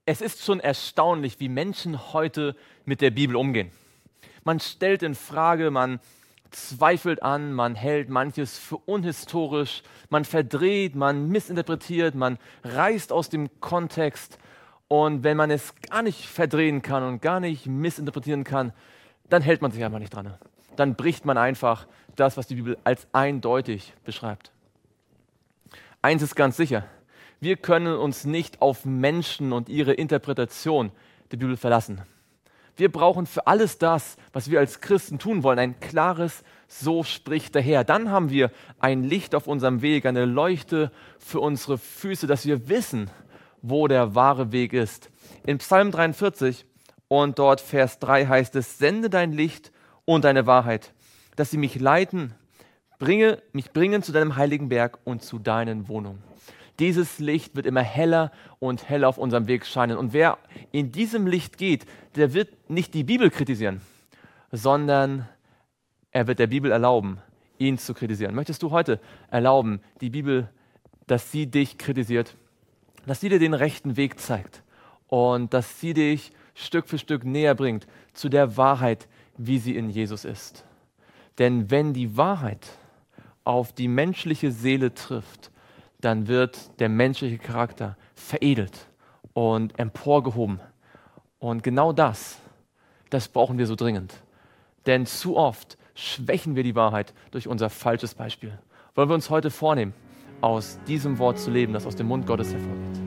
Es ist schon erstaunlich, wie Menschen heute mit der Bibel umgehen. Man stellt in Frage, man zweifelt an, man hält manches für unhistorisch, man verdreht, man missinterpretiert, man reißt aus dem Kontext. Und wenn man es gar nicht verdrehen kann und gar nicht missinterpretieren kann, dann hält man sich einfach nicht dran. Dann bricht man einfach das, was die Bibel als eindeutig beschreibt. Eins ist ganz sicher: Wir können uns nicht auf Menschen und ihre Interpretation der Bibel verlassen. Wir brauchen für alles das, was wir als Christen tun wollen, ein klares "So spricht der Herr". Dann haben wir ein Licht auf unserem Weg, eine Leuchte für unsere Füße, dass wir wissen, wo der wahre Weg ist. In Psalm 43 und dort Vers 3 heißt es: Sende dein Licht und deine Wahrheit, dass sie mich leiten, mich bringen zu deinem heiligen Berg und zu deinen Wohnungen. Dieses Licht wird immer heller und heller auf unserem Weg scheinen. Und wer in diesem Licht geht, der wird nicht die Bibel kritisieren, sondern er wird der Bibel erlauben, ihn zu kritisieren. Möchtest du heute erlauben, die Bibel, dass sie dich kritisiert, dass sie dir den rechten Weg zeigt und dass sie dich Stück für Stück näher bringt zu der Wahrheit, wie sie in Jesus ist? Denn wenn die Wahrheit auf die menschliche Seele trifft, dann wird der menschliche Charakter veredelt und emporgehoben. Und genau das brauchen wir so dringend. Denn zu oft schwächen wir die Wahrheit durch unser falsches Beispiel. Wollen wir uns heute vornehmen, aus diesem Wort zu leben, das aus dem Mund Gottes hervorgeht.